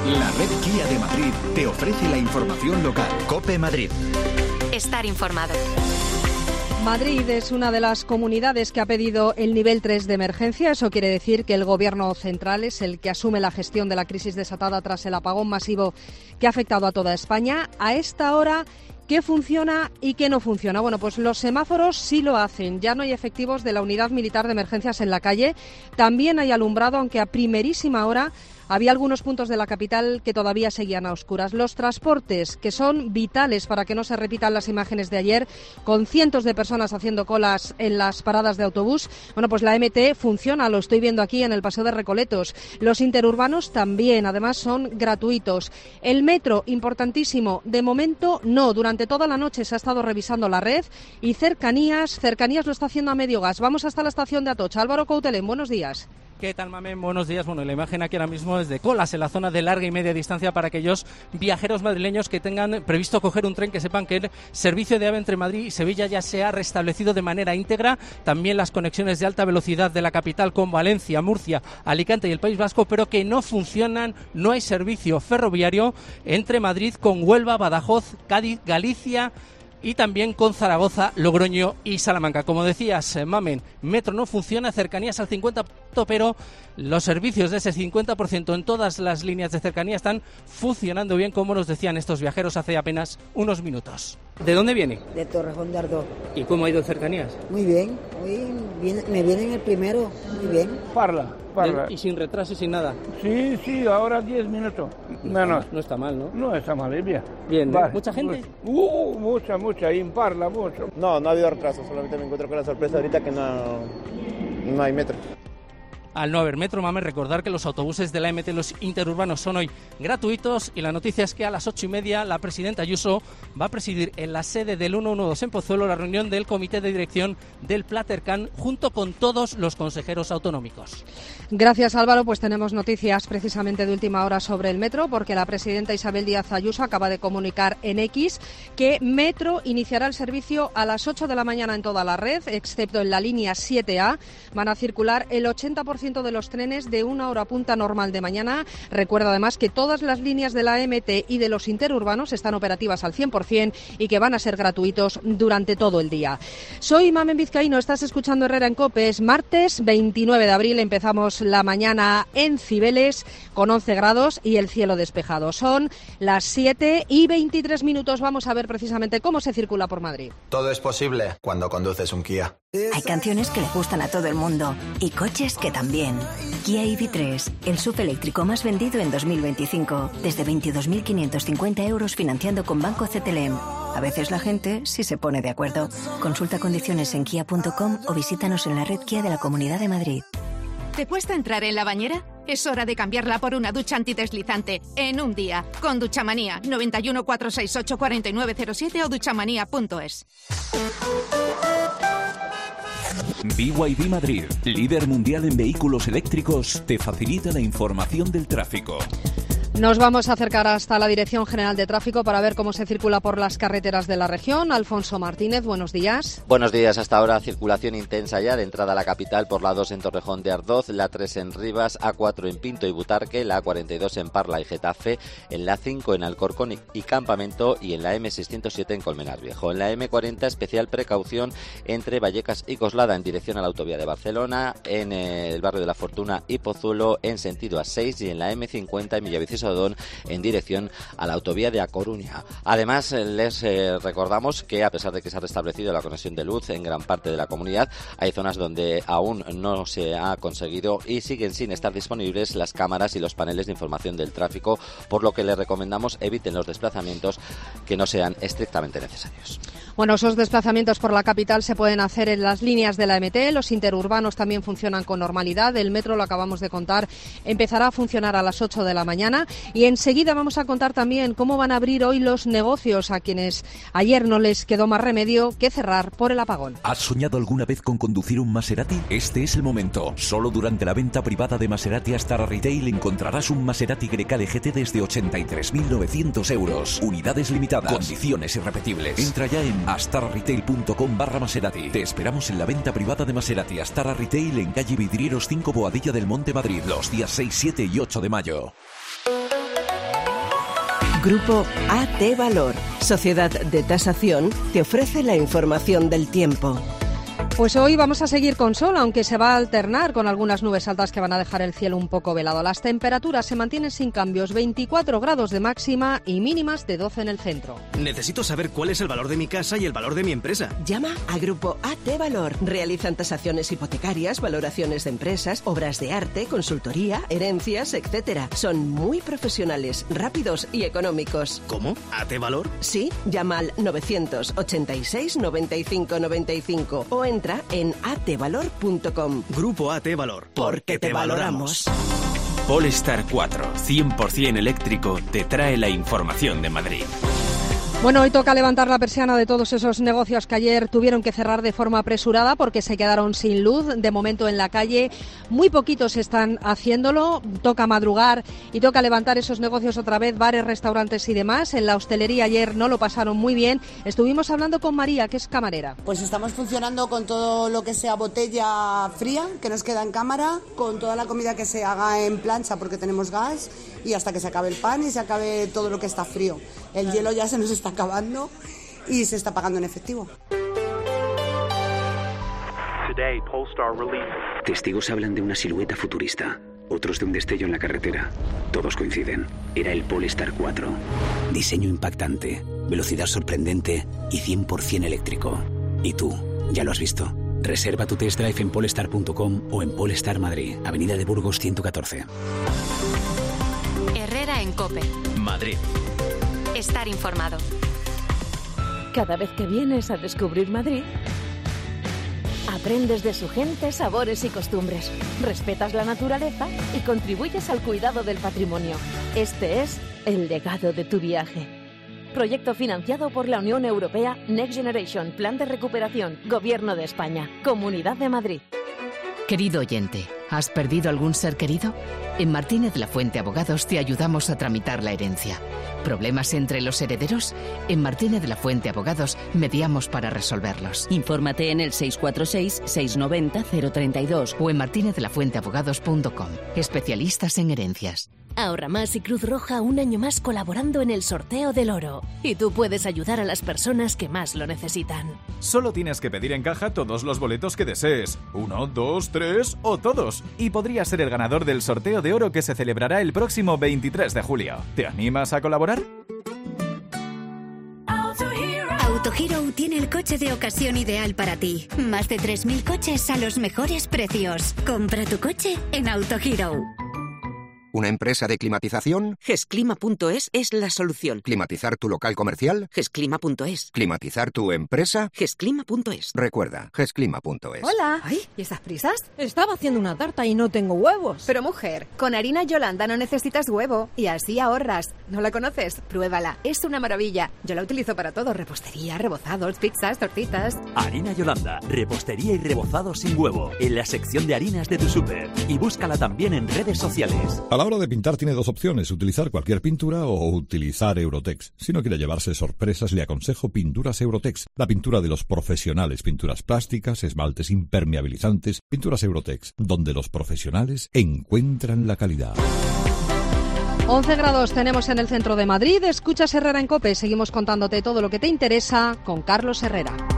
La red Kia de Madrid te ofrece la información local. COPE Madrid. Estar informado. Madrid es una de las comunidades que ha pedido el nivel 3 de emergencia. Eso quiere decir que el Gobierno central es el que asume la gestión de la crisis desatada tras el apagón masivo que ha afectado a toda España. A esta hora, ¿qué funciona y qué no funciona? Bueno, pues los semáforos sí lo hacen. Ya no hay efectivos de la Unidad Militar de Emergencias en la calle. También hay alumbrado, aunque a primerísima hora había algunos puntos de la capital que todavía seguían a oscuras. Los transportes, que son vitales para que no se repitan las imágenes de ayer, con cientos de personas haciendo colas en las paradas de autobús. Bueno, pues la MT funciona, lo estoy viendo aquí en el Paseo de Recoletos. Los interurbanos también, además son gratuitos. El metro, importantísimo, de momento no. Durante toda la noche se ha estado revisando la red y Cercanías lo está haciendo a medio gas. Vamos hasta la estación de Atocha. Álvaro Coutelén, buenos días. ¿Qué tal, Mamen? Buenos días. Bueno, la imagen aquí ahora mismo es de colas en la zona de larga y media distancia para aquellos viajeros madrileños que tengan previsto coger un tren, que sepan que el servicio de AVE entre Madrid y Sevilla ya se ha restablecido de manera íntegra. También las conexiones de alta velocidad de la capital con Valencia, Murcia, Alicante y el País Vasco, pero que no funcionan. No hay servicio ferroviario entre Madrid con Huelva, Badajoz, Cádiz, Galicia y también con Zaragoza, Logroño y Salamanca. Como decías, Mamen, metro no funciona, Cercanías al 50%, pero los servicios de ese 50% en todas las líneas de cercanía están funcionando bien, como nos decían estos viajeros hace apenas unos minutos. ¿De dónde viene? De Torrejón de Ardoz. ¿Y cómo ha ido Cercanías? Muy bien, me viene en el primero, muy bien. Parla. ¿Y sin retraso y sin nada? Sí, ahora 10 minutos. Menos. No está mal, ¿no? No está mal, es bien. Bien, vale. ¿Mucha gente? Mucha, y en Parla, mucho. No ha habido retraso, solamente me encuentro con la sorpresa ahorita que no hay metro. Al no haber metro, Mamen, recordar que los autobuses de la MT, los interurbanos, son hoy gratuitos, y la noticia es que a las 8:30 la presidenta Ayuso va a presidir en la sede del 112 en Pozuelo la reunión del comité de dirección del Platercan junto con todos los consejeros autonómicos. Gracias, Álvaro. Pues tenemos noticias precisamente de última hora sobre el metro, porque la presidenta Isabel Díaz Ayuso acaba de comunicar en X que Metro iniciará el servicio a las 8 de la mañana en toda la red, excepto en la línea 7A. Van a circular el 80% de los trenes de una hora punta normal de mañana. Recuerda además que todas las líneas de la MT y de los interurbanos están operativas al 100% y que van a ser gratuitos durante todo el día. Soy Mamen Vizcaíno, estás escuchando Herrera en COPE. Es martes 29 de abril, empezamos la mañana en Cibeles con 11 grados y el cielo despejado. Son las 7:23. Vamos a ver precisamente cómo se circula por Madrid. Todo es posible cuando conduces un Kia. Hay canciones que le gustan a todo el mundo y coches que también. Kia EV3, el SUV eléctrico más vendido en 2025. Desde 22.550 euros financiando con Banco CTLM. A veces la gente sí se pone de acuerdo. Consulta condiciones en kia.com o visítanos en la red Kia de la Comunidad de Madrid. ¿Te cuesta entrar en la bañera? Es hora de cambiarla por una ducha antideslizante en un día. Con Duchamanía, 91 468 4907 o duchamanía.es. BYD Madrid, líder mundial en vehículos eléctricos, te facilita la información del tráfico. Nos vamos a acercar hasta la Dirección General de Tráfico para ver cómo se circula por las carreteras de la región. Alfonso Martínez, buenos días. Buenos días. Hasta ahora circulación intensa ya de entrada a la capital por la 2 en Torrejón de Ardoz, la 3 en Rivas, A4 en Pinto y Butarque, la A42 en Parla y Getafe, en la 5 en Alcorcón y Campamento y en la M607 en Colmenar Viejo. En la M40 especial precaución entre Vallecas y Coslada en dirección a la autovía de Barcelona, en el barrio de La Fortuna y Pozuelo en sentido A6 y en la M50 en Villaviciosa en dirección a la autovía de A Coruña. Además, les recordamos que a pesar de que se ha restablecido la conexión de luz en gran parte de la comunidad, hay zonas donde aún no se ha conseguido y siguen sin estar disponibles las cámaras y los paneles de información del tráfico, por lo que les recomendamos eviten los desplazamientos que no sean estrictamente necesarios. Bueno, esos desplazamientos por la capital se pueden hacer en las líneas de la MT, los interurbanos también funcionan con normalidad, el metro, lo acabamos de contar, empezará a funcionar a las 8 de la mañana y enseguida vamos a contar también cómo van a abrir hoy los negocios a quienes ayer no les quedó más remedio que cerrar por el apagón. ¿Has soñado alguna vez con conducir un Maserati? Este es el momento. Solo durante la venta privada de Maserati Astara Retail encontrarás un Maserati Grecale GT desde 83.900 euros. Unidades limitadas. Condiciones irrepetibles. Entra ya en astararetail.com/Maserati. Te esperamos en la venta privada de Maserati Astara Retail en calle Vidrieros 5 Boadilla del Monte, Madrid, los días 6, 7 y 8 de mayo. Grupo AT Valor, Sociedad de Tasación, te ofrece la información del tiempo. Pues hoy vamos a seguir con sol, aunque se va a alternar con algunas nubes altas que van a dejar el cielo un poco velado. Las temperaturas se mantienen sin cambios, 24 grados de máxima y mínimas de 12 en el centro. Necesito saber cuál es el valor de mi casa y el valor de mi empresa. Llama a Grupo AT Valor. Realizan tasaciones hipotecarias, valoraciones de empresas, obras de arte, consultoría, herencias, etc. Son muy profesionales, rápidos y económicos. ¿Cómo? ¿AT Valor? Sí, llama al 986 95 95 o entra en atvalor.com. Grupo AT Valor. Porque te valoramos. Polestar 4, 100% eléctrico, te trae la información de Madrid. Bueno, hoy toca levantar la persiana de todos esos negocios que ayer tuvieron que cerrar de forma apresurada porque se quedaron sin luz. De momento en la calle muy poquitos están haciéndolo. Toca madrugar y toca levantar esos negocios otra vez, bares, restaurantes y demás. En la hostelería ayer no lo pasaron muy bien. Estuvimos hablando con María, que es camarera. Pues estamos funcionando con todo lo que sea botella fría, que nos queda en cámara, con toda la comida que se haga en plancha porque tenemos gas y hasta que se acabe el pan y se acabe todo lo que está frío. El hielo ya se nos está acabando y se está pagando en efectivo. Testigos hablan de una silueta futurista, otros de un destello en la carretera. Todos coinciden. Era el Polestar 4. Diseño impactante, velocidad sorprendente y 100% eléctrico. ¿Y tú? ¿Ya lo has visto? Reserva tu test drive en polestar.com o en Polestar Madrid, Avenida de Burgos 114. Herrera en COPE. Madrid. Estar informado. Cada vez que vienes a descubrir Madrid, aprendes de su gente, sabores y costumbres, respetas la naturaleza y contribuyes al cuidado del patrimonio. Este es el legado de tu viaje. Proyecto financiado por la Unión Europea Next Generation, Plan de Recuperación, Gobierno de España, Comunidad de Madrid. Querido oyente, ¿has perdido algún ser querido? En Martínez Lafuente Abogados te ayudamos a tramitar la herencia. ¿Problemas entre los herederos? En Martínez Lafuente Abogados mediamos para resolverlos. Infórmate en el 646-690-032 o en martinezlafuenteabogados.com. Especialistas en herencias. Ahorra Más y Cruz Roja un año más colaborando en el sorteo del oro. Y tú puedes ayudar a las personas que más lo necesitan. Solo tienes que pedir en caja todos los boletos que desees. 1, 2, 3 o todos. Y podrías ser el ganador del sorteo de oro que se celebrará el próximo 23 de julio. ¿Te animas a colaborar? Autohero tiene el coche de ocasión ideal para ti. Más de 3.000 coches a los mejores precios. Compra tu coche en Autohero. ¿Una empresa de climatización? Gesclima.es es la solución. ¿Climatizar tu local comercial? Gesclima.es. ¿Climatizar tu empresa? Gesclima.es. Recuerda, gesclima.es. Hola. Ay, ¿y esas prisas? Estaba haciendo una tarta y no tengo huevos. Pero mujer, con harina Yolanda no necesitas huevo y así ahorras. ¿No la conoces? Pruébala, es una maravilla. Yo la utilizo para todo, repostería, rebozados, pizzas, tortitas. Harina Yolanda, repostería y rebozados sin huevo, en la sección de harinas de tu súper. Y búscala también en redes sociales. A la hora de pintar tiene dos opciones, utilizar cualquier pintura o utilizar Eurotex. Si no quiere llevarse sorpresas, le aconsejo Pinturas Eurotex, la pintura de los profesionales, pinturas plásticas, esmaltes impermeabilizantes, pinturas Eurotex, donde los profesionales encuentran la calidad. 11 grados tenemos en el centro de Madrid. Escuchas Herrera en COPE. Seguimos contándote todo lo que te interesa con Carlos Herrera.